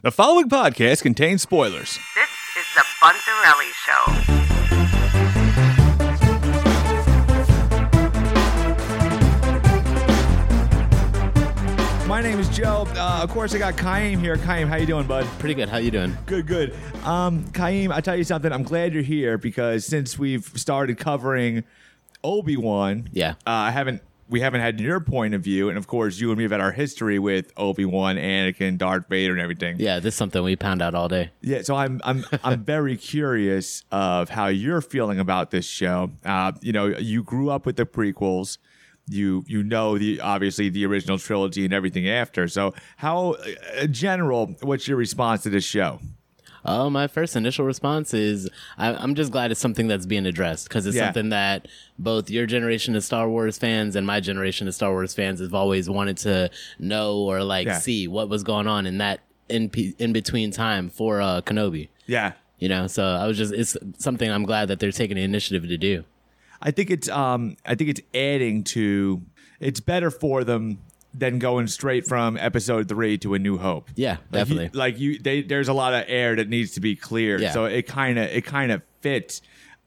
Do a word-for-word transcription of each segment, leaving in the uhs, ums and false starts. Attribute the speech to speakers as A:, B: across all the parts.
A: The following podcast contains spoilers.
B: This is the Bunzarelli Show.
A: My name is Joe. Uh, of course, I got Kaim here. Kaim, how you doing, bud?
C: Pretty good. How you doing?
A: Good, good. Um, Kaim, I tell you something. I'm glad you're here because since we've started covering Obi-Wan,
C: Yeah.
A: uh, I haven't. We haven't had your point of view, and of course, you and me have had our history with Obi-Wan, Anakin, Darth Vader, and everything.
C: Yeah, this is something we pound out all day.
A: Yeah, so I'm I'm I'm very curious of how you're feeling about this show. Uh, you know, you grew up with the prequels. You you know the obviously the original trilogy and everything after. So how, uh, general, what's your response to this show?
C: Oh, my first initial response is I, I'm just glad it's something that's being addressed because it's
A: Yeah.
C: something that both your generation of Star Wars fans and my generation of Star Wars fans have always wanted to know or like
A: Yeah.
C: see what was going on in that in pe- in between time for uh, Kenobi.
A: Yeah.
C: You know, so I was just it's something I'm glad that they're taking the initiative to do.
A: I think it's um I think it's adding to it's better for them than going straight from episode three to A New Hope.
C: Yeah,
A: Like you-
C: definitely.
A: Like you, they, there's a lot of air that needs to be cleared.
C: Yeah.
A: So it kind of, it kind of fits.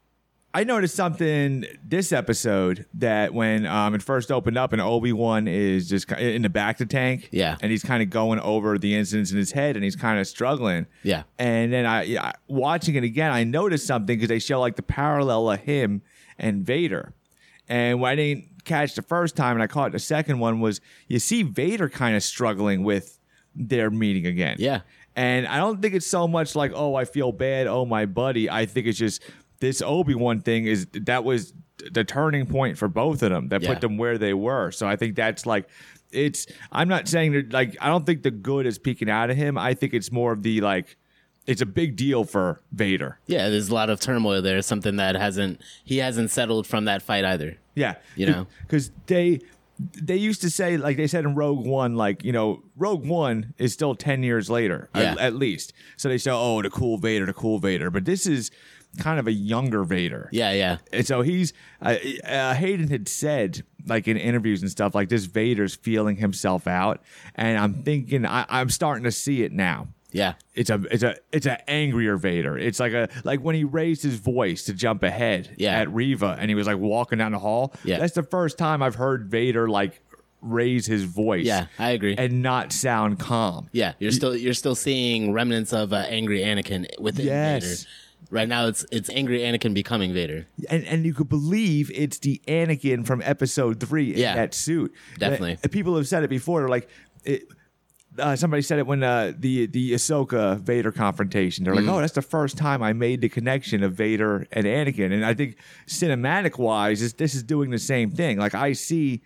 A: I noticed something this episode that when um, it first opened up and Obi-Wan is just ki- in the back of the tank.
C: Yeah.
A: And he's kind of going over the incidents in his head and he's kind of struggling.
C: Yeah.
A: And then I, yeah, watching it again, I noticed something because they show like the parallel of him and Vader. And what I didn't catch the first time and I caught the second one was you see Vader kind of struggling with their meeting again.
C: Yeah.
A: And I don't think it's so much like, oh, I feel bad, oh, my buddy. I think it's just this Obi-Wan thing is that was the turning point for both of them that
C: Yeah.
A: put them where they were. So I think that's like, it's, I'm not saying that, like, I don't think the good is peeking out of him. I think it's more of the, like, it's a big deal for Vader.
C: Yeah, there's a lot of turmoil there. Something that hasn't he hasn't settled from that fight either.
A: Yeah.
C: You know?
A: Because they they used to say, like they said in Rogue One, like, you know, Rogue One is still ten years later,
C: Yeah.
A: at, at least. So they say, oh, the cool Vader, the cool Vader. But this is kind of a younger Vader.
C: Yeah, yeah.
A: And so he's, uh, uh, Hayden had said, like in interviews and stuff, like this Vader's feeling himself out. And I'm thinking, I, I'm starting to see it now.
C: Yeah.
A: It's a it's a it's an angrier Vader. It's like a like when he raised his voice to jump ahead
C: Yeah.
A: at Reva and he was like walking down the hall.
C: Yeah.
A: That's the first time I've heard Vader like raise his voice.
C: Yeah, I agree.
A: And not sound calm.
C: Yeah, you're still you're still seeing remnants of uh, angry Anakin within
A: Yes.
C: Vader. Right now, it's it's angry Anakin becoming Vader.
A: And and you could believe it's the Anakin from episode three in
C: Yeah.
A: that suit.
C: Definitely.
A: Uh, people have said it before. They're like, it, uh, somebody said it when uh, the the Ahsoka Vader confrontation. They're like, oh, that's the first time I made the connection of Vader and Anakin. And I think cinematic wise, this, this is doing the same thing. Like I see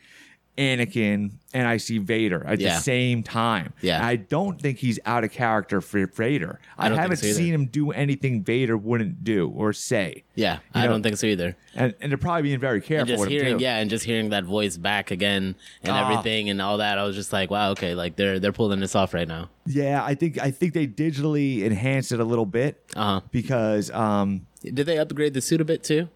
A: Anakin and I see Vader at
C: Yeah.
A: the same time.
C: Yeah.
A: I don't think he's out of character for Vader. I,
C: I don't think
A: haven't
C: so either.
A: seen him do anything Vader wouldn't do or say.
C: Yeah, I
A: know,
C: don't think so either.
A: And, and they're probably being very careful
C: And just
A: with him
C: hearing,
A: too.
C: yeah, and just hearing that voice back again and
A: Ah.
C: everything and all that, I was just like, wow, okay, like they're they're pulling this off right now.
A: Yeah, I think I think they digitally enhanced it a little bit
C: Uh huh.
A: because um,
C: Did they upgrade the suit a bit too?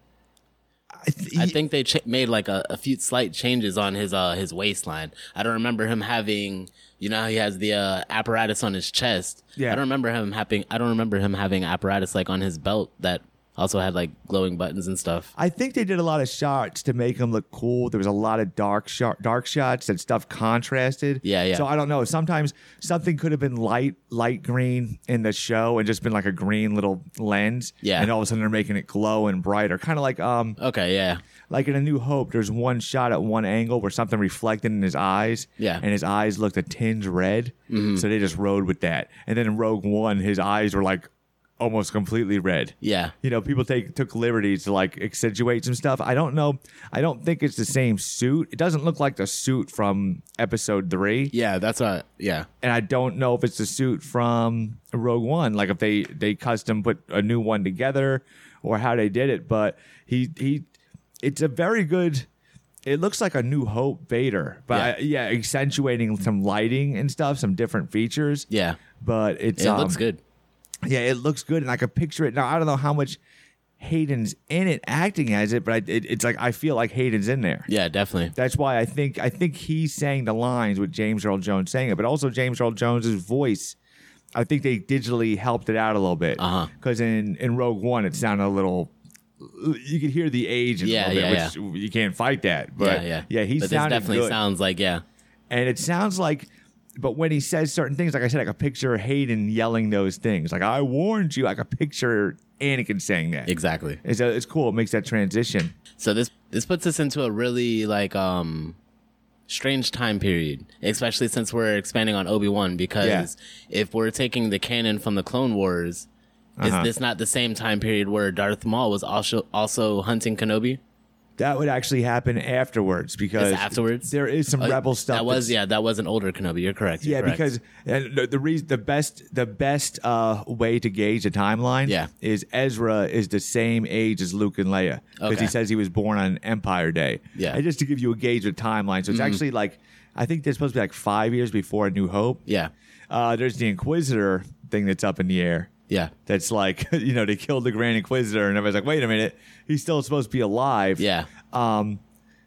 A: I, th-
C: I think they ch- made like a, a few slight changes on his uh his waistline. I don't remember him having, you know, how he has the uh, apparatus on his chest.
A: Yeah.
C: I don't remember him having. I don't remember him having apparatus like on his belt that also had like glowing buttons and stuff.
A: I think they did a lot of shots to make him look cool. There was a lot of dark shot, dark shots that stuff contrasted.
C: Yeah, yeah.
A: So I don't know. Sometimes something could have been light, light green in the show and just been like a green little lens.
C: Yeah.
A: And all of a sudden they're making it glow and brighter, kind of like um,
C: Okay, yeah,
A: like in A New Hope. There's one shot at one angle where something reflected in his eyes.
C: Yeah.
A: And his eyes looked a tinge red.
C: Mm-hmm.
A: So they just rode with that. And then in Rogue One, his eyes were like almost completely red.
C: yeah.
A: You know, people take took liberties to like accentuate some stuff. I don't know. I don't think it's the same suit. It doesn't look like the suit from episode three.
C: Yeah, that's what. Yeah,
A: And I don't know if it's the suit from Rogue One, like if they they custom put a new one together or how they did it. But he he, it's a very good. It looks like a New Hope Vader, but
C: Yeah.
A: yeah, yeah accentuating some lighting and stuff, some different features.
C: yeah.
A: But it's
C: It
A: um,
C: looks good.
A: Yeah, it looks good, and I could picture it. Now, I don't know how much Hayden's in it acting as it, but I, it, it's like I feel like Hayden's in there.
C: Yeah, definitely.
A: That's why I think I think he's saying the lines with James Earl Jones saying it, but also James Earl Jones's voice I think they digitally helped it out a little bit.
C: Uh-huh.
A: Because in, in Rogue One, it sounded a little. You could hear the age in
C: Yeah,
A: a little
C: yeah,
A: bit, which you can't fight that. But
C: yeah, yeah,
A: yeah, he
C: but this
A: sounded
C: definitely
A: good.
C: sounds like yeah,
A: And it sounds like, but when he says certain things, like I said, I could picture Hayden yelling those things. Like, I warned you. I could picture Anakin saying that.
C: exactly.
A: It's, uh, it's cool. It makes that transition.
C: So this this puts us into a really like um strange time period, especially since we're expanding on Obi-Wan, because
A: Yeah.
C: if we're taking the canon from the Clone Wars,
A: Uh-huh.
C: is this not the same time period where Darth Maul was also also hunting Kenobi?
A: That would actually happen afterwards because
C: It's afterwards?
A: there is some
C: Uh,
A: rebel stuff.
C: That was
A: that's-
C: yeah, that was an older Kenobi. You're correct. You're
A: Yeah,
C: correct.
A: because and the, the reason the best the best uh, way to gauge the timeline
C: Yeah.
A: is Ezra is the same age as Luke and Leia because
C: Okay.
A: he says he was born on Empire Day.
C: Yeah.
A: and just to give you a gauge of timeline, so it's actually like I think they're supposed to be like five years before A New Hope.
C: yeah,
A: Uh, there's the Inquisitor thing that's up in the air.
C: yeah,
A: That's like you know they killed the Grand Inquisitor and everybody's like, wait a minute, he's still supposed to be alive.
C: yeah,
A: Um,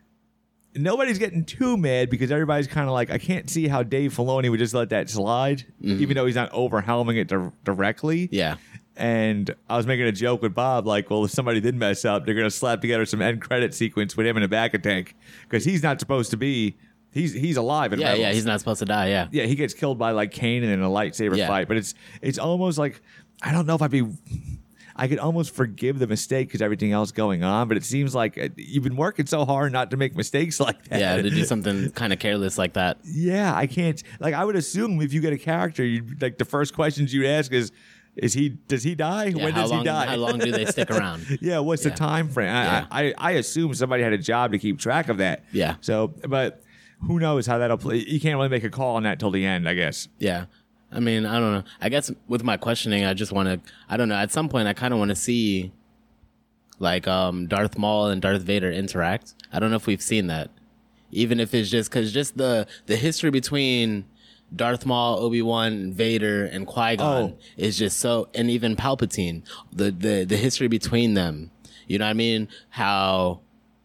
A: nobody's getting too mad because everybody's kind of like, I can't see how Dave Filoni would just let that slide, even though he's not overwhelming it di- directly.
C: yeah,
A: And I was making a joke with Bob, like, well, if somebody did mess up, they're going to slap together some end credit sequence with him in a back of tank because he's not supposed to be. He's he's alive in
C: yeah,
A: Rebels.
C: yeah. He's not supposed to die. Yeah,
A: Yeah, he gets killed by like Kanan in a lightsaber
C: Yeah.
A: fight, but it's it's almost like I don't know if I'd be. I could almost forgive the mistake because everything else going on, but it seems like uh, you've been working so hard not to make mistakes like that.
C: yeah. To do something kind of careless like that.
A: Yeah, I can't. Like, I would assume if you get a character, you like the first questions you'd ask is, "Is he? Does he die?
C: Yeah,
A: when
C: how
A: does
C: long,
A: he die?
C: How long do they stick around?
A: Yeah, what's
C: Yeah.
A: the time frame?
C: Yeah.
A: I, I I assume somebody had a job to keep track of that.
C: Yeah.
A: So, but who knows how that'll play? You can't really make a call on that till the end, I guess.
C: Yeah. I mean, I don't know. I guess with my questioning, I just want to, I don't know. At some point, I kind of want to see like um, Darth Maul and Darth Vader interact. I don't know if we've seen that. Even if it's just because just the, the history between Darth Maul, Obi-Wan, Vader, and Qui-Gon
A: Oh.
C: is just so, and even Palpatine, the, the, the history between them. You know what I mean? How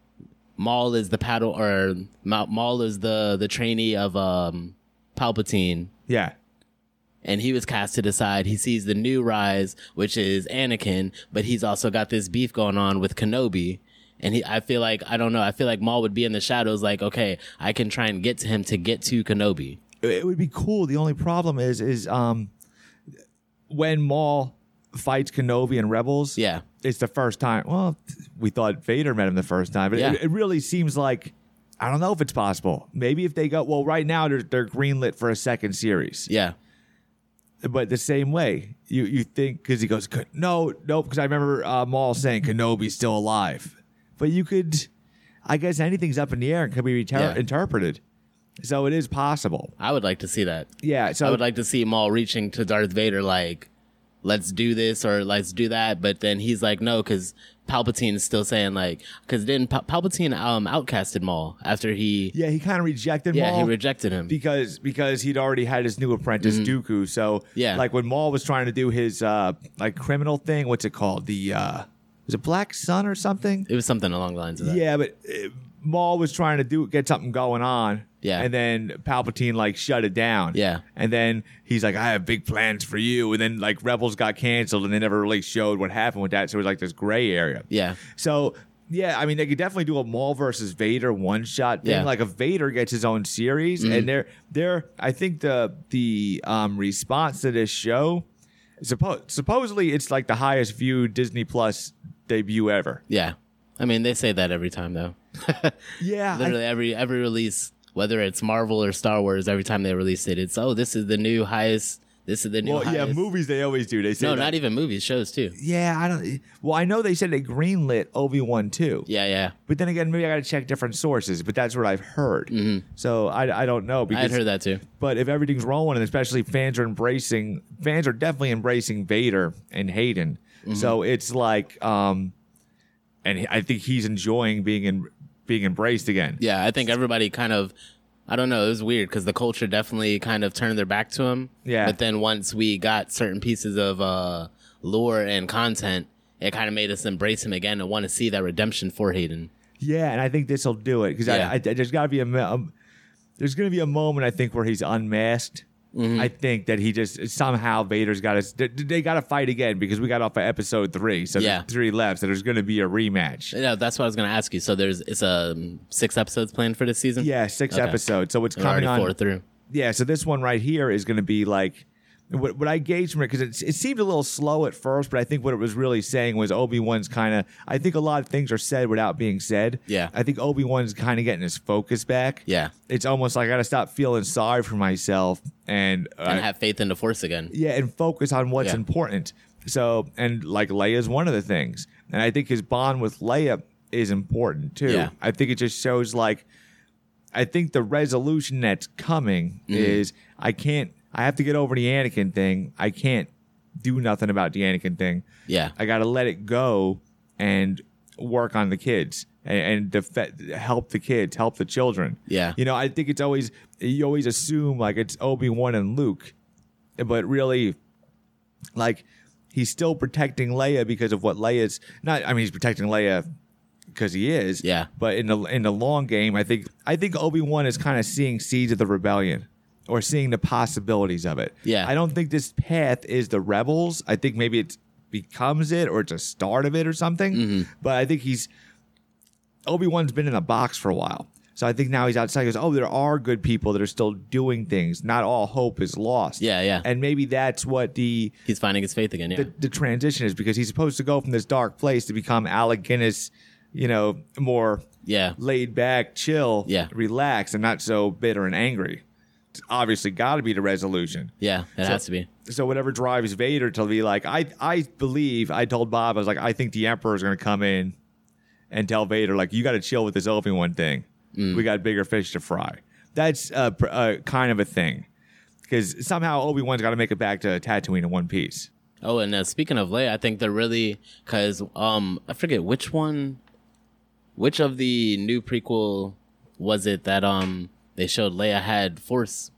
C: Maul is the paddle, or Ma- Maul is the, the trainee of um, Palpatine.
A: Yeah.
C: And he was cast to decide. He sees the new rise, which is Anakin, but he's also got this beef going on with Kenobi. And he, I feel like, I don't know, I feel like Maul would be in the shadows like, okay, I can try and get to him to get to Kenobi.
A: It would be cool. The only problem is, is um, when Maul fights Kenobi and Rebels.
C: Yeah.
A: It's the first time. Well, we thought Vader met him the first time, but
C: Yeah.
A: it, it really seems like I don't know if it's possible. Maybe if they go well, right now they're they're greenlit for a second series.
C: Yeah.
A: But the same way, you you think because he goes no no because I remember uh, Maul saying Kenobi's still alive, but you could, I guess anything's up in the air and can be reter-
C: Yeah.
A: interpreted, so it is possible.
C: I would like to see that.
A: Yeah, so
C: I would like to see Maul reaching to Darth Vader like, let's do this or let's do that. But then he's like, no, because Palpatine is still saying like, because then Pal- Palpatine um, outcasted Maul after he,
A: yeah, he kind of rejected
C: yeah,
A: Maul.
C: he rejected him.
A: because because he'd already had his new apprentice Dooku. So
C: Mm-hmm. Yeah.
A: like when Maul was trying to do his uh like criminal thing, what's it called? The uh was it Black Sun or something?
C: It was something along the lines of that.
A: Yeah, but uh, Maul was trying to do get something going on.
C: Yeah.
A: And then Palpatine like shut it down.
C: Yeah.
A: And then he's like, I have big plans for you. And then like Rebels got canceled and they never really showed what happened with that. So it was like this gray area.
C: Yeah.
A: So yeah, I mean they could definitely do a Maul versus Vader one shot thing.
C: Yeah.
A: Like if Vader gets his own series, and they're they're I think the the um, response to this show, suppo- supposedly it's like the highest viewed Disney Plus debut ever.
C: Yeah. I mean, they say that every time though.
A: Yeah, I-
C: Literally every every release, whether it's Marvel or Star Wars, every time they release it, it's oh, this is the new highest. This is the new
A: well, yeah,
C: highest.
A: movies they always do. They say
C: No,
A: that.
C: not even movies, shows too.
A: Yeah, I don't. Well, I know they said they greenlit Obi-Wan too.
C: Yeah, yeah.
A: But then again, maybe I got to check different sources. But that's what I've heard. So I, I don't know because
C: I'd heard that too.
A: But if everything's rolling, and especially fans are embracing, fans are definitely embracing Vader and Hayden.
C: Mm-hmm.
A: So it's like, um, and he- I think he's enjoying being in being embraced again.
C: Yeah, I think everybody kind of, I don't know, it was weird because the culture definitely kind of turned their back to him.
A: Yeah.
C: But then once we got certain pieces of uh, lore and content, it kind of made us embrace him again and want to see that redemption for Hayden.
A: Yeah, and I think this will do it because
C: Yeah.
A: I, I, there's got to be a, mo- um, there's going to be a moment I think where he's unmasked
C: Mm-hmm.
A: I think that he just somehow Vader's got to. They got to fight again because we got off at episode three, so
C: Yeah.
A: there's three left. So there's going to be a rematch.
C: Yeah, that's what I was going to ask you. So there's it's a um, six episodes planned for this season.
A: Yeah, six
C: Okay.
A: episodes. So it's
C: We're
A: coming
C: already
A: on.
C: four through.
A: Yeah, so this one right here is going to be like what, what I gauged from it, because it, it seemed a little slow at first, but I think what it was really saying was Obi-Wan's kind of, I think a lot of things are said without being said.
C: Yeah.
A: I think Obi-Wan's kind of getting his focus back.
C: Yeah.
A: It's almost like I got to stop feeling sorry for myself and, uh,
C: And have faith in the Force again.
A: yeah, and focus on what's
C: Yeah.
A: important. So, and like Leia's one of the things. And I think his bond with Leia is important too.
C: Yeah.
A: I think it just shows like, I think the resolution that's coming
C: Mm-hmm.
A: is I can't, I have to get over the Anakin thing. I can't do nothing about the Anakin thing.
C: Yeah.
A: I got to let it go and work on the kids and, and def- help the kids, help the children.
C: Yeah.
A: You know, I think it's always, you always assume like it's Obi-Wan and Luke, but really, like, he's still protecting Leia because of what Leia's not. I mean, he's protecting Leia because he is.
C: Yeah.
A: But in the in the long game, I think I think Obi-Wan is kind of seeing seeds of the rebellion or seeing the possibilities of it.
C: Yeah.
A: I don't think this path is the rebels. I think maybe it becomes it or it's a start of it or something.
C: Mm-hmm.
A: But I think he's Obi-Wan's been in a box for a while. So I think now he's outside. He goes, oh, there are good people that are still doing things. Not all hope is lost.
C: Yeah, yeah.
A: And maybe that's what the
C: He's finding his faith again. Yeah.
A: the, the transition is, because he's supposed to go from this dark place to become Alec Guinness, you know, more
C: yeah.
A: laid back, chill,
C: Yeah.
A: relaxed, and not so bitter and angry. It's obviously got to be the resolution.
C: Yeah. It has to be.
A: So whatever drives Vader to be like, I I believe, I told Bob, I was like, I think the Emperor's going to come in and tell Vader, like, you got to chill with this Obi-Wan thing.
C: Mm.
A: We got bigger fish to fry. That's a, a kind of a thing. Because somehow Obi-Wan's got to make it back to Tatooine in one piece.
C: Oh, and uh, speaking of Leia, I think they're really, because um, I forget which one, which of the new prequel was it that um they showed Leia had Force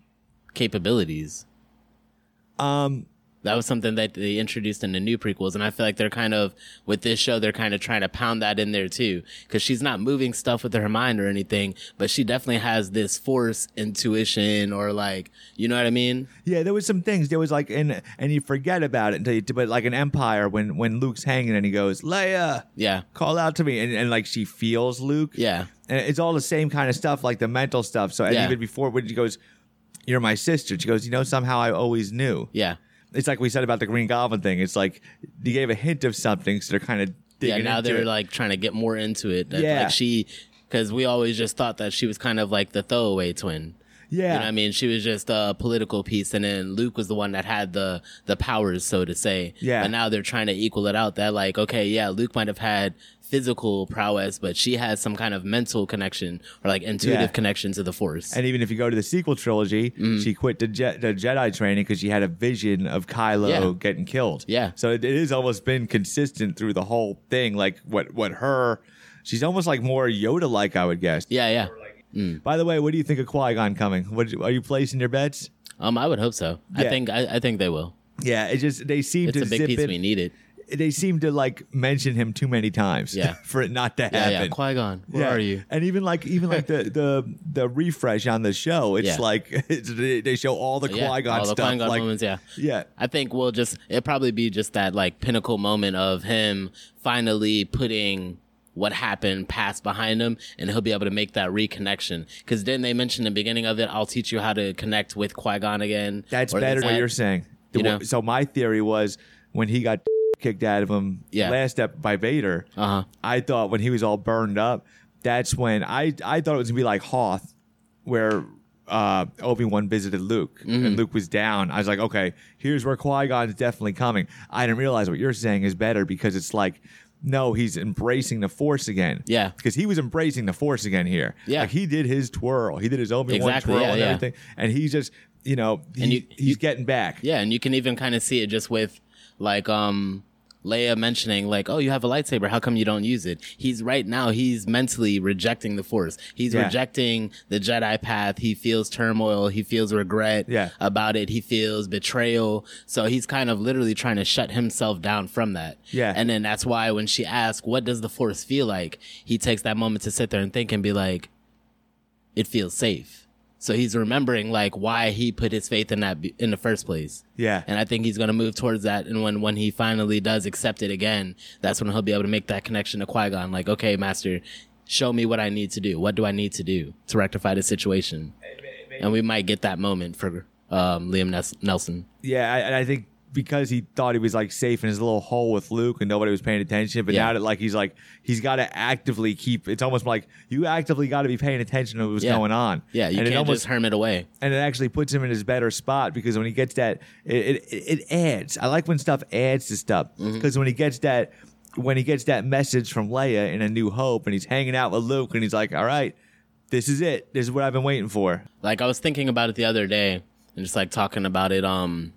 C: capabilities.
A: Um,
C: That was something that they introduced in the new prequels, and I feel like they're kind of, with this show, they're kind of trying to pound that in there too, because she's not moving stuff with her mind or anything, but she definitely has this Force intuition, or like, you know what I mean?
A: Yeah, there was some things. There was like, and and you forget about it until you, but like an Empire, when when Luke's hanging and he goes, Leia,
C: Yeah,
A: call out to me, and, and like she feels Luke.
C: yeah,
A: And it's all the same kind of stuff, like the mental stuff. So and
C: Yeah.
A: even before when she goes, you're my sister, she goes, you know, somehow I always knew.
C: yeah.
A: It's like we said about the Green Goblin thing. It's like you gave a hint of something, so they're kind of
C: Yeah,
A: digging
C: now
A: into
C: they're
A: it.
C: like trying to get more into it. That,
A: Yeah.
C: like she, because we always just thought that she was kind of like the throwaway twin.
A: yeah,
C: You know what I mean? She was just a political piece, and then Luke was the one that had the the powers, so to say.
A: Yeah.
C: But now they're trying to equal it out. That like, okay, yeah, Luke might have had physical prowess, but she has some kind of mental connection or like intuitive
A: Yeah.
C: connection to the Force.
A: And even if you go to the sequel trilogy, she quit the, Je- the Jedi training because she had a vision of Kylo
C: Yeah.
A: getting killed.
C: Yeah.
A: So it, it has almost been consistent through the whole thing. Like what what her, she's almost like more Yoda like, I would guess.
C: yeah, yeah.
A: By the way, what do you think of Qui-Gon coming? What are you placing your bets?
C: Um, I would hope so. I
A: Yeah.
C: think I, I think they will.
A: Yeah, it just they seem
C: It's
A: to
C: a big
A: zip
C: piece
A: it.
C: we needed.
A: They seem to like mention him too many times.
C: Yeah.
A: for it not to
C: Yeah,
A: happen.
C: yeah. Qui Gon, where are you?
A: And even like even like the the the refresh on the show, it's
C: Yeah.
A: like it's, they they show all the
C: Yeah,
A: Qui Gon
C: all the
A: stuff.
C: Qui-Gon
A: like,
C: moments. Yeah.
A: yeah,
C: I think we'll just, it'll probably be just that like pinnacle moment of him finally putting what happened past behind him, and he'll be able to make that reconnection. Because then they mentioned in the beginning of it, I'll teach you how to connect with Qui-Gon again.
A: that's
C: Or
A: better than what
C: that-
A: you're saying. The
C: you know?
A: one- So my theory was when he got kicked out of him
C: Yeah.
A: last step by Vader.
C: Uh-huh.
A: I thought when he was all burned up, that's when I I thought it was gonna be like Hoth, where uh, Obi-Wan visited Luke
C: Mm-hmm.
A: and Luke was down. I was like, okay, here's where Qui-Gon's definitely coming. I didn't realize what you're saying is better because it's like, no, he's embracing the Force again.
C: Yeah.
A: Because he was embracing the Force again here.
C: Yeah.
A: Like he did his twirl. He did his Obi-Wan
C: Exactly,
A: twirl
C: yeah,
A: and
C: yeah.
A: everything. And he's just, you know, he,
C: And you-
A: he's
C: you-
A: getting back.
C: Yeah, and you can even kind of see it just with like um Leia mentioning like, oh, you have a lightsaber, how come you don't use it? He's right now, he's mentally rejecting the Force. He's
A: Yeah.
C: rejecting the Jedi path. He feels turmoil. He feels regret
A: Yeah.
C: about it. He feels betrayal. So he's kind of literally trying to shut himself down from that.
A: Yeah.
C: And then that's why when she asks, what does the Force feel like? He takes that moment to sit there and think and be like, it feels safe. So he's remembering like why he put his faith in that be- in the first place.
A: Yeah.
C: And I think he's going to move towards that. And when, when he finally does accept it again, that's when he'll be able to make that connection to Qui-Gon. Like, okay, Master, show me what I need to do. What do I need to do to rectify the situation? And we might get that moment for um, Liam Nes- Nelson.
A: Yeah, I, and I think because he thought he was like safe in his little hole with Luke and nobody was paying attention, but
C: Yeah.
A: now that like he's like he's got to actively keep. It's almost like you actively got to be paying attention to what's
C: Yeah.
A: going on.
C: Yeah, you
A: and
C: can't
A: it almost
C: just herm it away.
A: and it actually puts him in his better spot because when he gets that, it it, it adds. I like when stuff adds to stuff because when he gets that. When he gets that message from Leia in A New Hope and he's hanging out with Luke and he's like, all right, this is it. This is what I've been waiting for.
C: Like I was thinking about it the other day and just like talking about it. Um,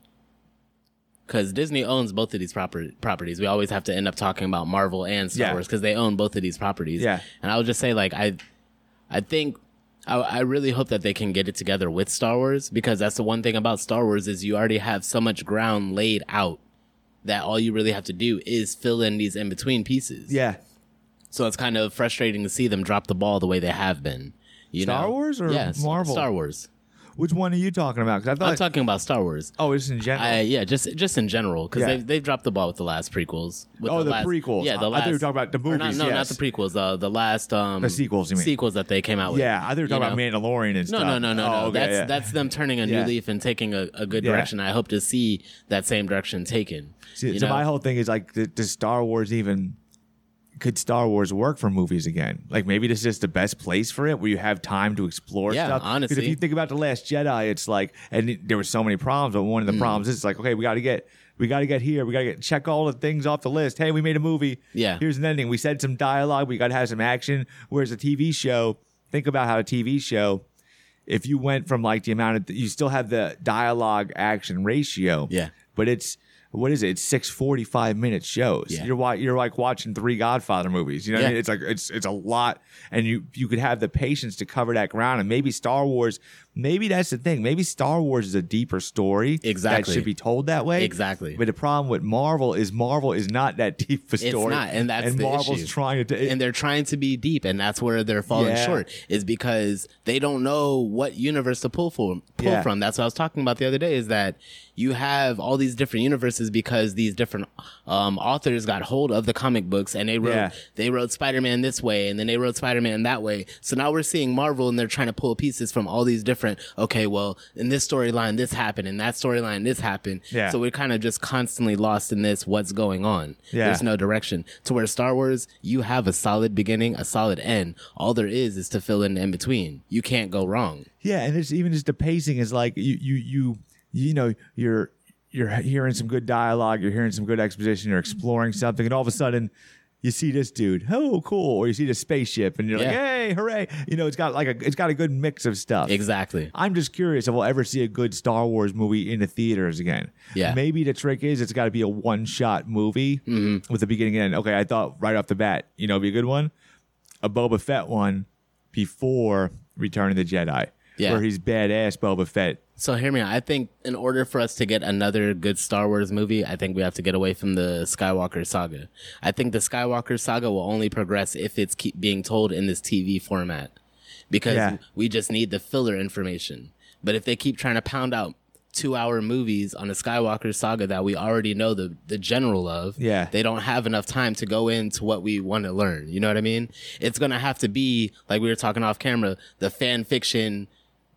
C: because Disney owns both of these proper- properties. We always have to end up talking about Marvel and Star
A: Yeah.
C: Wars because they own both of these properties.
A: Yeah.
C: And I would just say, like, I, I think, I, I really hope that they can get it together with Star Wars because that's the one thing about Star Wars is you already have so much ground laid out that all you really have to do is fill in these in between pieces.
A: Yeah.
C: So it's kind of frustrating to see them drop the ball the way they have been. You
A: Star
C: know?
A: Wars or
C: Yes,
A: Marvel?
C: Star Wars.
A: Which one are you talking about? Because I thought.
C: I'm talking about Star Wars.
A: oh, it's in general.
C: I, yeah, just just in general, because
A: Yeah.
C: they've, they've dropped the ball with the last prequels. With
A: Oh, the
C: last,
A: prequels.
C: Yeah, the
A: I
C: last.
A: thought you were talking about the
C: or not-
A: movies,
C: no,
A: yes.
C: not the prequels. Uh, the last um,
A: The sequels, you mean?
C: sequels that they came out with.
A: yeah, I thought you were talking
C: You
A: about Mandalorian and
C: No,
A: stuff.
C: no, no, no,
A: oh,
C: no.
A: Okay,
C: that's
A: yeah.
C: that's them turning a new
A: Yeah.
C: leaf and taking a, a good
A: Yeah.
C: direction. I hope to see that same direction taken.
A: See,
C: you
A: so
C: know?
A: my whole thing is like, th- does Star Wars even? Could Star Wars work for movies again? Like maybe this is just the best place for it, where you have time to explore
C: Yeah,
A: stuff. 'Cause
C: honestly.
A: if you think about the Last Jedi, it's like, and it, there were so many problems, but one of the
C: Mm.
A: problems is like, okay, we got to get, we got to get here, we got to get check all the things off the list. Hey, we made a movie.
C: Yeah.
A: Here's an ending. We said some dialogue. We got to have some action. Whereas a T V show, think about how a T V show, if you went from like the amount of, you still have the dialogue action ratio.
C: Yeah.
A: But it's, what is it? It's six forty-five minute shows.
C: Yeah.
A: You're wa- you're like watching three Godfather movies. You know what I
C: Yeah.
A: mean? It's like it's it's a lot, and you you could have the patience to cover that ground. And maybe Star Wars, maybe that's the thing. Maybe Star Wars is a deeper story
C: Exactly.
A: that should be told that way.
C: Exactly.
A: But the problem with Marvel is Marvel is not that deep a story.
C: It's not, and that's
A: and
C: the
A: Marvel's
C: issue.
A: trying to.
C: and they're trying to be deep, and that's where they're falling
A: Yeah.
C: short. Is because they don't know what universe to pull for, pull
A: Yeah.
C: from. That's what I was talking about the other day. Is that you have all these different universes because these different um, authors got hold of the comic books, and they wrote
A: Yeah.
C: they wrote Spider-Man this way, and then they wrote Spider-Man that way. So now we're seeing Marvel, and they're trying to pull pieces from all these different. Okay, well, in this storyline, this happened, in that storyline, this happened.
A: Yeah.
C: So we're kind of just constantly lost in this. What's going on?
A: Yeah.
C: There's no direction. To where Star Wars, you have a solid beginning, a solid end. All there is is to fill in in between. You can't go wrong.
A: Yeah, and it's even just the pacing is like you you you you know you're you're hearing some good dialogue, you're hearing some good exposition, you're exploring something, and all of a sudden you see this dude, oh cool, or you see the spaceship, and you're like,
C: Yeah.
A: hey, hooray! You know, it's got like a it's got a good mix of stuff.
C: Exactly.
A: I'm just curious if we'll ever see a good Star Wars movie in the theaters again.
C: Yeah.
A: Maybe the trick is it's got to be a one shot movie
C: Mm-hmm.
A: with a beginning and end. Okay, I thought right off the bat, you know, it'd be a good one, a Boba Fett one before Return of the Jedi,
C: Yeah.
A: where he's badass Boba Fett.
C: So hear me out. I think in order for us to get another good Star Wars movie, I think we have to get away from the Skywalker saga. I think the Skywalker saga will only progress if it's keep being told in this T V format, because
A: Yeah.
C: we just need the filler information. But if they keep trying to pound out two hour movies on the Skywalker saga that we already know the, the general of,
A: Yeah.
C: they don't have enough time to go into what we want to learn. You know what I mean? It's going to have to be, like we were talking off camera, the fan fiction.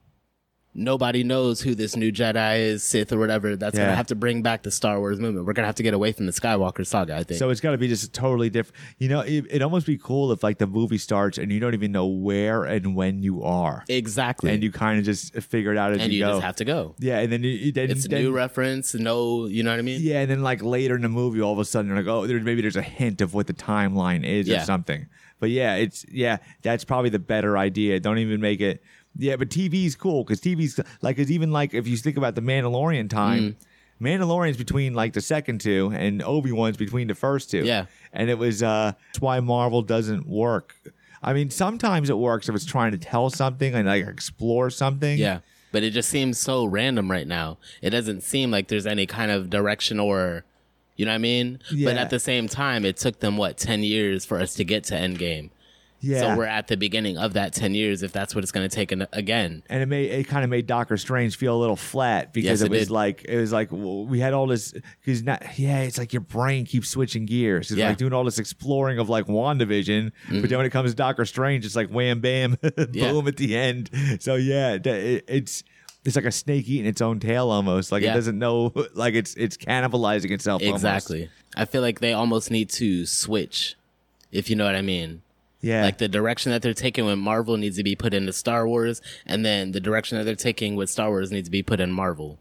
C: Nobody knows who this new Jedi is, Sith or whatever. That's
A: Yeah.
C: going to have to bring back the Star Wars movement. We're going to have to get away from the Skywalker saga, I think.
A: So it's got to be just totally different. You know, it, it'd almost be cool if like the movie starts and you don't even know where and when you are,
C: exactly.
A: and you kind of just figure it out as
C: and
A: you,
C: you
A: go.
C: just have to go.
A: Yeah, and then you, you- then,
C: It's a
A: then
C: new reference. No, you know what I mean?
A: yeah, and then like later in the movie, all of a sudden you're like, oh, there, maybe there's a hint of what the timeline is or
C: Yeah.
A: something. But yeah, it's yeah, that's probably the better idea. Don't even make it. Yeah, but T V's cool because T V's like it's even like if you think about the Mandalorian time.
C: Mm.
A: Mandalorian's between like the second two, and Obi-Wan's between the first two.
C: Yeah.
A: and it was uh, that's why Marvel doesn't work. I mean, sometimes it works if it's trying to tell something and like explore something.
C: Yeah. But it just seems so random right now. It doesn't seem like there's any kind of direction or, you know what I mean? But
A: Yeah.
C: at the same time, it took them, what, ten years for us to get to Endgame.
A: Yeah.
C: So we're at the beginning of that ten years, if that's what it's going to take an, again.
A: And it made it kind of made Doctor Strange feel a little flat because
C: Yes,
A: it,
C: it
A: was
C: did.
A: like it was like well, we had all this because not yeah it's like your brain keeps switching gears. It's
C: Yeah.
A: like doing all this exploring of like WandaVision,
C: Mm-hmm.
A: but then when it comes to Doctor Strange, it's like wham bam boom
C: Yeah.
A: at the end. So yeah, it, it, it's it's like a snake eating its own tail almost. Like
C: Yeah.
A: it doesn't know like it's it's cannibalizing itself. almost.
C: Exactly. I feel like they almost need to switch, if you know what I mean.
A: Yeah.
C: Like the direction that they're taking with Marvel needs to be put into Star Wars, and then the direction that they're taking with Star Wars needs to be put in Marvel.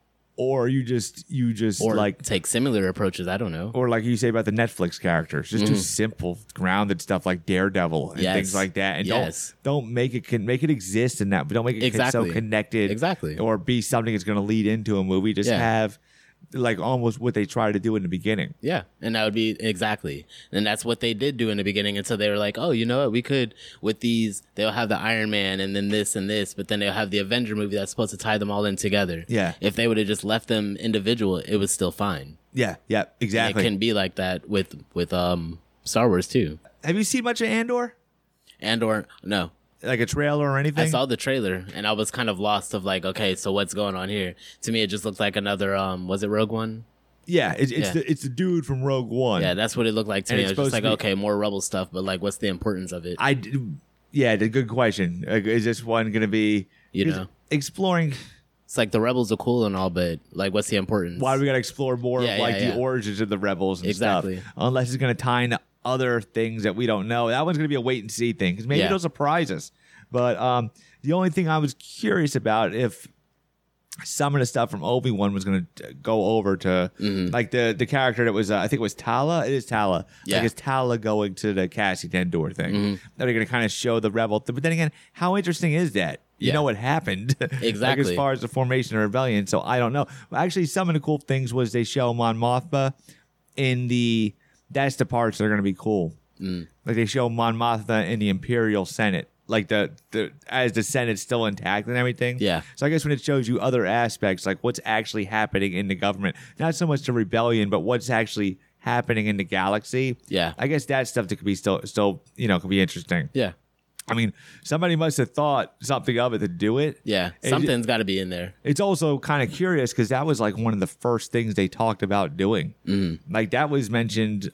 A: or you just you just
C: Or
A: like
C: take similar approaches. I don't know.
A: or like you say about the Netflix characters, just do simple, grounded stuff like Daredevil and
C: Mm-hmm. Yes.
A: things like that, and
C: Yes.
A: don't don't make it con- make it exist in that, but don't make it
C: Exactly.
A: so connected,
C: Exactly.
A: or be something that's going to lead into a movie. Just
C: Yeah.
A: have like almost what they try to do in the beginning.
C: Yeah, and that would be exactly, and that's what they did do in the beginning until they were like, oh, you know what, we could with these. They'll have the Iron Man, and then this and this, but then they'll have the Avenger movie that's supposed to tie them all in together.
A: Yeah.
C: If they would have just left them individual, it was still fine.
A: Yeah, yeah,
C: And
A: exactly.
C: it can be like that with with um Star Wars too.
A: Have you seen much of Andor?
C: And or no,
A: Like a trailer or anything?
C: I saw the trailer and I was kind of lost of like, okay, so what's going on here? To me, it just looked like another um, was it Rogue One?
A: yeah, it's it's
C: Yeah.
A: the it's the dude from Rogue One.
C: Yeah, that's what it looked like to
A: And
C: me.
A: it's
C: I was just
A: supposed
C: like,
A: to be-
C: okay, more Rebel stuff, but like, what's the importance of it?
A: I d- yeah, the good question. Like, is this one going to be
C: You
A: because
C: know.
A: exploring?
C: It's like the Rebels are cool and all, but like, what's the importance?
A: Why do we got to explore more
C: Yeah,
A: of like
C: yeah,
A: the
C: yeah.
A: origins of the rebels and
C: Exactly.
A: stuff? Unless it's going to tie into other things that we don't know. That one's going to be a wait and see thing because maybe
C: Yeah.
A: it'll surprise us. But um, the only thing I was curious about if some of the stuff from Obi-Wan was going to go over to like the the character that was uh, I think it was Tala. It is Tala.
C: Yeah.
A: Like it's Tala going to the Cassian Andor thing.
C: Mm-hmm.
A: That are going to kind of show the rebel. But then again, how interesting is that? You
C: Yeah.
A: know what happened. like as
C: Exactly.
A: far as the formation of rebellion. So I don't know. Actually, some of the cool things was they show Mon Mothma in the. That's the parts that are going to be cool.
C: Mm.
A: Like they show Mon Mothma in the Imperial Senate. Like the, the as the Senate's still intact and everything.
C: Yeah.
A: So I guess when it shows you other aspects, like what's actually happening in the government, not so much the rebellion, but what's actually happening in the galaxy.
C: Yeah.
A: I guess that stuff that could be still still you know could be interesting.
C: Yeah.
A: I mean, somebody must have thought something of it to do it.
C: Yeah.
A: And
C: Something's got to be in there.
A: It's also kind of curious because that was like one of the first things they talked about doing. Mm. Like that was mentioned,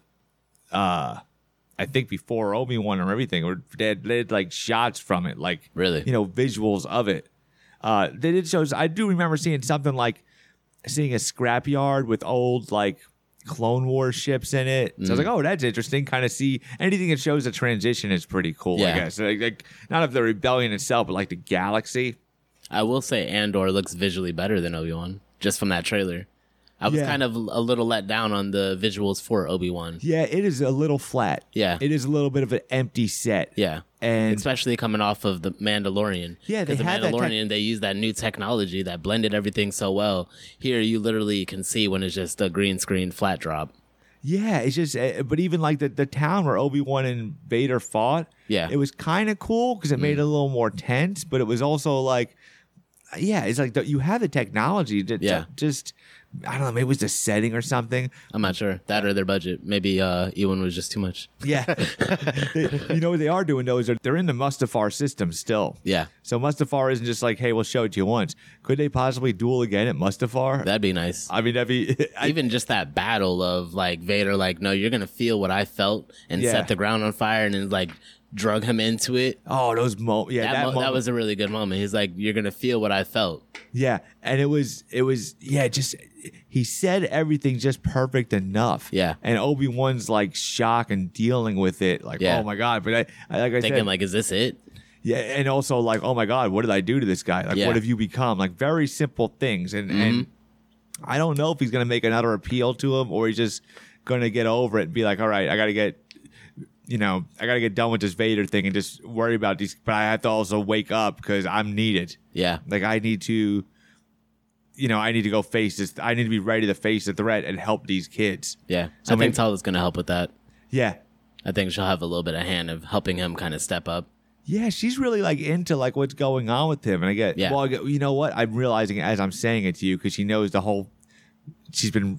A: uh, I think before Obi-Wan or everything, or they had, they had like shots from it, like
C: Really?
A: you know, visuals of it. Uh, they did shows. I do remember seeing something like seeing a scrapyard with old like Clone Wars ships in it. So I was like, oh, that's interesting. Kind of see anything that shows a transition is pretty cool. I
C: Yeah.
A: guess like, like not of the rebellion itself, but like the galaxy.
C: I will say Andor looks visually better than Obi-Wan, just from that trailer. I was
A: Yeah.
C: kind of a little let down on the visuals for Obi-Wan.
A: Yeah, it is a little flat.
C: Yeah.
A: It is a little bit of an empty set.
C: Yeah.
A: And
C: Especially coming off of the Mandalorian.
A: Yeah, they
C: 'Cause the
A: had that
C: Mandalorian,
A: tech-
C: they used that new technology that blended everything so well. Here, you literally can see when it's just a green screen flat drop.
A: yeah, it's just, uh, but even like the, the town where Obi-Wan and Vader fought,
C: Yeah.
A: it was kind of cool because it made it a little more tense, but it was also like, yeah, it's like the, you have the technology to, to
C: Yeah.
A: just, I don't know, maybe it was the setting or something.
C: I'm not sure. That or their budget. Maybe uh, Ewan was just too much.
A: Yeah. They- you know what they are doing though is they're, they're in the Mustafar system still.
C: Yeah.
A: So Mustafar isn't just like, hey, we'll show it to you once. Could they possibly duel again at Mustafar?
C: That'd be nice.
A: I mean, that'd be. I,
C: Even just that battle of like Vader, like, no, you're going to feel what I felt and
A: Yeah.
C: set the ground on fire and then like drug him into it.
A: oh, those moments. Yeah,
C: That,
A: that,
C: mo- that
A: moment-
C: was a really good moment. He's like, you're going to feel what I felt.
A: Yeah, and it was it was yeah, just he said everything just perfect enough.
C: Yeah.
A: and Obi Wan's like shock and dealing with it, like
C: Yeah.
A: oh my god. But I, I like I
C: Thinking
A: said,
C: like, is this it?
A: yeah, and also like oh my god, what did I do to this guy? Like
C: Yeah.
A: what have you become? Like very simple things, and
C: Mm-hmm.
A: and I don't know if he's gonna make another appeal to him or he's just gonna get over it and be like, all right, I gotta get. You know, I got to get done with this Vader thing and just worry about these. But I have to also wake up because I'm needed.
C: Yeah.
A: Like I need to, you know, I need to go face this. I need to be ready to face the threat and help these kids.
C: Yeah.
A: So
C: I
A: maybe-
C: think Tala's going to help with that.
A: Yeah,
C: I think she'll have a little bit of hand of helping him kind of step up.
A: yeah, she's really like into like what's going on with him. And I get,
C: Yeah.
A: well, I get, you know what? I'm realizing it as I'm saying it to you because she knows the whole. She's been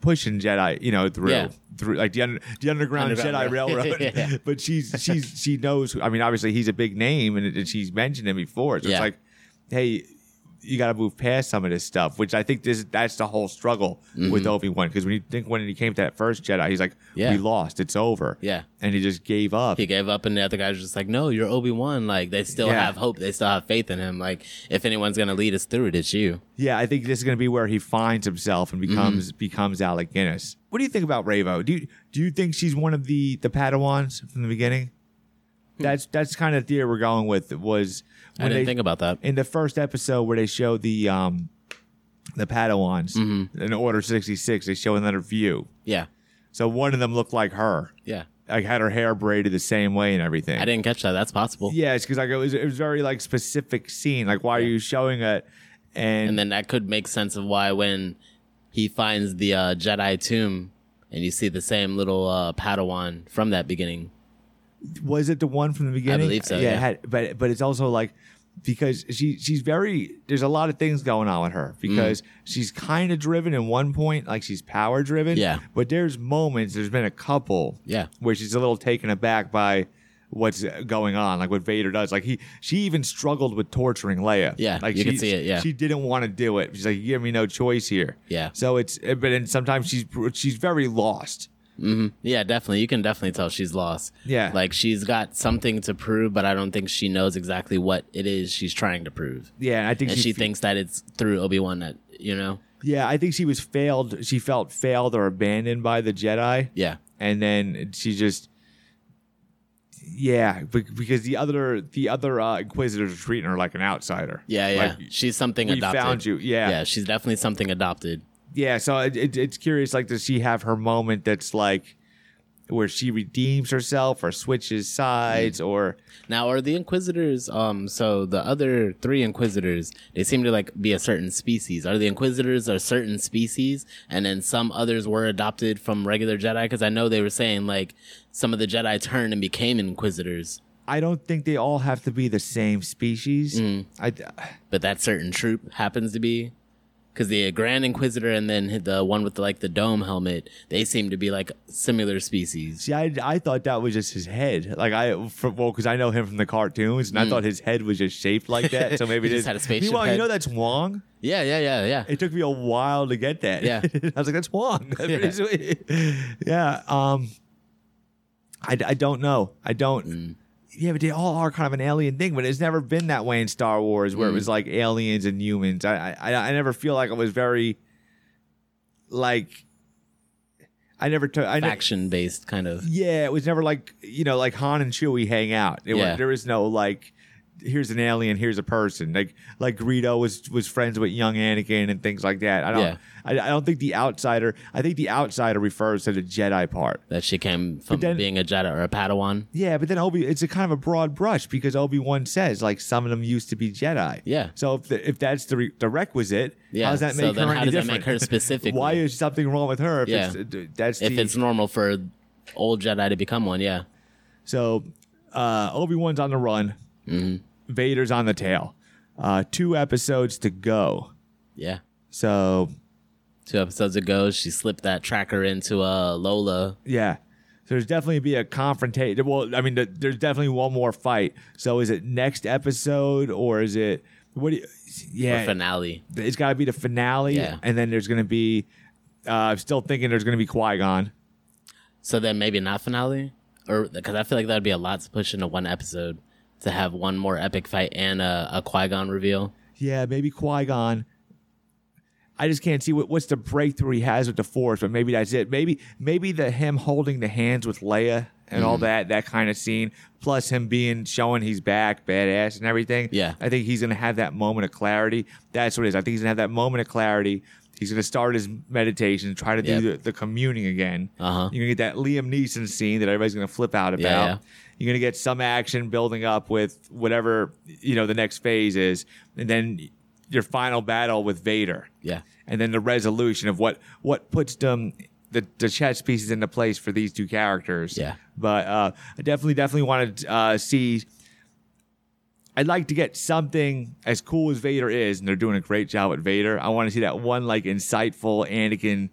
A: pushing Jedi, you know, through
C: Yeah.
A: through like the under, the underground,
C: Underground
A: Jedi
C: Rail-
A: Railroad.
C: Yeah.
A: But she's she's she knows. I mean, obviously he's a big name, and, and she's mentioned him before. So
C: Yeah.
A: it's like, hey, you got to move past some of this stuff, which I think this that's the whole struggle with Obi-Wan. Because when you think when he came to that first Jedi, he's like,
C: Yeah.
A: we lost, it's over.
C: Yeah.
A: And he just gave up.
C: He gave up, and the other guys were just like, "No, you're Obi-Wan." Like they still
A: Yeah.
C: have hope. They still have faith in him. Like if anyone's gonna lead us through it, it's you.
A: Yeah, I think this is going to be where he finds himself and becomes becomes Alec Guinness. What do you think about Ravo? Do you do you think she's one of the the Padawans from the beginning? That's that's kind of the theory we're going with. Was
C: I
A: when
C: didn't
A: they,
C: think about that.
A: in the first episode where they show the um the Padawans in Order sixty-six. They show another view.
C: Yeah,
A: So one of them looked like her,
C: yeah.
A: like had her hair braided the same way and everything.
C: I didn't catch that. That's possible.
A: Yeah, it's because like it was it was very like specific scene. Like why are you showing it? And,
C: And then that could make sense of why when he finds the uh, Jedi tomb and you see the same little uh, Padawan from that beginning.
A: was it the one from the beginning?
C: believe so,
A: Yeah,
C: yeah.
A: It had, but but it's also like because she she's very there's a lot of things going on with her because
C: Mm.
A: she's kind of driven in one point, like she's power driven.
C: Yeah.
A: But there's moments. There's been a couple.
C: Yeah.
A: Where she's a little taken aback by what's going on, like what Vader does. Like he she even struggled with torturing Leia.
C: Yeah,
A: like
C: you
A: she,
C: can see it, yeah.
A: She didn't want to do it. She's like, you give me no choice here.
C: Yeah.
A: So it's but then sometimes she's she's very lost.
C: Yeah, definitely. You can definitely tell she's lost.
A: Yeah.
C: Like she's got something to prove, but I don't think she knows exactly what it is she's trying to prove.
A: Yeah, and I think
C: And she thinks that it's through Obi-Wan that, you know?
A: Yeah, I think she was failed. She felt failed or abandoned by the Jedi.
C: Yeah.
A: And then she just, yeah, be- because the other the other uh, Inquisitors are treating her like an outsider.
C: Yeah, yeah.
A: Like,
C: she's something
A: we
C: adopted.
A: found you. Yeah.
C: Yeah, she's definitely something adopted.
A: yeah. So it, it, it's curious. Like, does she have her moment that's like where she redeems herself or switches sides or?
C: Now, are the Inquisitors, um, so the other three Inquisitors, they seem to like be a certain species. Are the Inquisitors a certain species and then some others were adopted from regular Jedi? Because I know they were saying like some of the Jedi turned and became Inquisitors,
A: I don't think they all have to be the same species.
C: Mm.
A: I,
C: but that certain troop happens to be. Because the Grand Inquisitor and then the one with like the dome helmet, they seem to be like similar species.
A: See, I, I thought that was just his head. Like I, for, well, because I know him from the cartoons, and I thought his head was just shaped like that. So maybe
C: Mm. He
A: it
C: just
A: is.
C: had a spaceship
A: Meanwhile, you
C: head.
A: know that's Wong.
C: Yeah, yeah, yeah, yeah.
A: It took me a while to get that.
C: Yeah.
A: I was like, that's Wong. That's
C: Yeah.
A: pretty sweet. Yeah. Um, I, I don't know. I don't.
C: Mm.
A: Yeah, but they all are kind of an alien thing, but it's never been that way in Star Wars, where it
C: Mm.
A: was like aliens and humans. I, I I never feel like it was very like. I never took. I never.
C: Faction based kind of.
A: Yeah, it was never like you know, like Han and Chewie hang out. It
C: Yeah.
A: was, there was no like, here's an alien, here's a person. Like like Greedo was was friends with young Anakin and things like that. I don't.
C: Yeah.
A: I, I don't think the outsider. I think the outsider refers to the Jedi part.
C: That she came from
A: then-
C: being a Jedi or a Padawan.
A: Yeah, but then Obi, it's a kind of a broad brush because Obi Wan says like some of them used to be Jedi.
C: Yeah.
A: So if the, if that's the re, the requisite,
C: Yeah,
A: how does that
C: so
A: make
C: then
A: her
C: how
A: any
C: does that
A: different?
C: make her specifically?
A: Why is something wrong with her? If
C: Yeah.
A: it's, that's
C: If
A: the,
C: it's normal for old Jedi to become one, yeah.
A: So uh, Obi Wan's on the run.
C: Mm-hmm.
A: Vader's on the tail. Uh, two episodes to go.
C: Yeah.
A: So
C: Two episodes ago, she slipped that tracker into uh, Lola.
A: yeah, so there's definitely be a confrontation. Well, I mean, th- there's definitely one more fight. So is it next episode or is it what? Do you, yeah,
C: Or finale.
A: it's got to be the finale,
C: Yeah.
A: and then there's going to be. Uh, I'm still thinking there's going to be Qui-Gon.
C: So then maybe not finale? Or because I feel like that'd be a lot to push into one episode to have one more epic fight and a, a Qui-Gon reveal.
A: Yeah, maybe Qui-Gon. I just can't see what, what's the breakthrough he has with the Force, but maybe that's it. Maybe maybe the him holding the hands with Leia and
C: Mm-hmm.
A: all that that kind of scene, plus him being showing he's back, badass and everything.
C: Yeah.
A: I think he's gonna have that moment of clarity. That's what it is. I think he's gonna have that moment of clarity. He's gonna start his meditation, try to do
C: Yep.
A: the, the communing again.
C: Uh-huh.
A: You're gonna get that Liam Neeson scene that everybody's gonna flip out about.
C: Yeah, yeah.
A: You're gonna get some action building up with whatever you know the next phase is, and then your final battle with Vader.
C: Yeah.
A: And then the resolution of what what puts them the, the chess pieces into place for these two characters.
C: Yeah.
A: But uh, I definitely definitely want to uh, see. I'd like to get something as cool as Vader is, and they're doing a great job with Vader. I want to see that one like insightful Anakin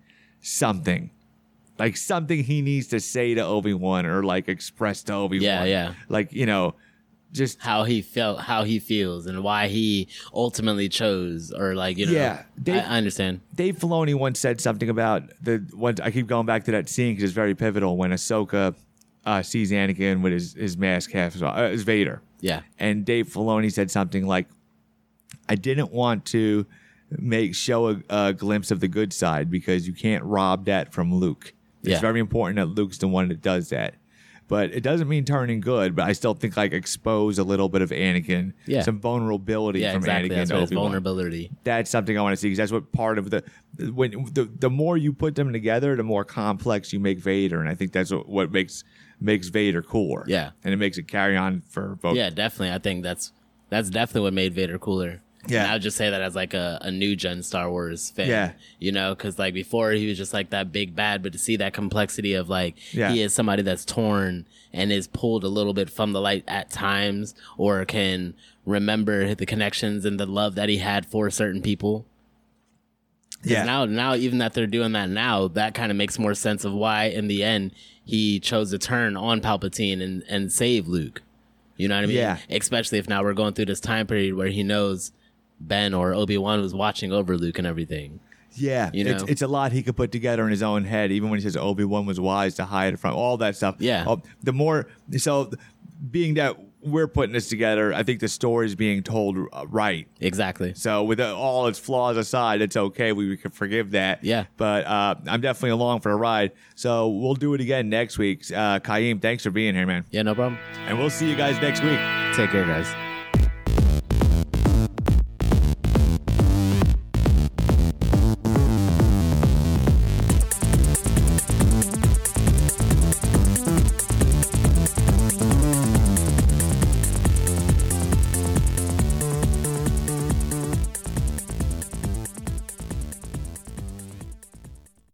A: something. Like something he needs to say to Obi-Wan or like express to Obi-Wan.
C: Yeah, yeah.
A: Like, you know, just
C: how he felt, how he feels, and why he ultimately chose, or like, you know,
A: yeah, Dave,
C: I, I understand.
A: Dave Filoni once said something about the one. I keep going back to that scene because it's very pivotal when Ahsoka uh, sees Anakin with his his mask half uh, as Vader.
C: Yeah,
A: and Dave Filoni said something like, "I didn't want to make show a, a glimpse of the good side because you can't rob that from Luke. It's
C: yeah.
A: very important that Luke's the one that does that." But it doesn't mean turning good. But I still think like expose a little bit of Anakin,
C: yeah.
A: some vulnerability
C: yeah,
A: from
C: exactly.
A: Anakin.
C: That's
A: and
C: what his
A: Obi-Wan.
C: vulnerability.
A: That's something I want to see because that's what part of the when the the more you put them together, the more complex you make Vader, and I think that's what, what makes makes Vader cooler.
C: Yeah,
A: and it makes it carry on for both.
C: Yeah, definitely. I think that's that's definitely what made Vader cooler.
A: Yeah,
C: and I would just say that as like a, a new gen Star Wars fan.
A: Yeah,
C: you know, because like before he was just like that big bad, but to see that complexity of like
A: yeah.
C: he is somebody that's torn and is pulled a little bit from the light at times, or can remember the connections and the love that he had for certain people. Yeah. Now, now even that they're doing that now, that kind of makes more sense of why in the end he chose to turn on Palpatine and and save Luke. You know what I mean?
A: Yeah.
C: Especially if now we're going through this time period where he knows Ben or Obi-Wan was watching over Luke and everything.
A: Yeah,
C: you know?
A: it's, it's a lot he could put together in his own head, even when he says Obi-Wan was wise to hide from all that stuff.
C: Yeah.
A: Oh, the more, so being that we're putting this together, I think the story is being told right.
C: Exactly.
A: So with all its flaws aside, it's okay. We, we can forgive that.
C: Yeah.
A: But uh, I'm definitely along for a ride. So we'll do it again next week. Uh, Kaim, thanks for being here, man.
C: Yeah, no problem.
A: And we'll see you guys next week.
C: Take care, guys.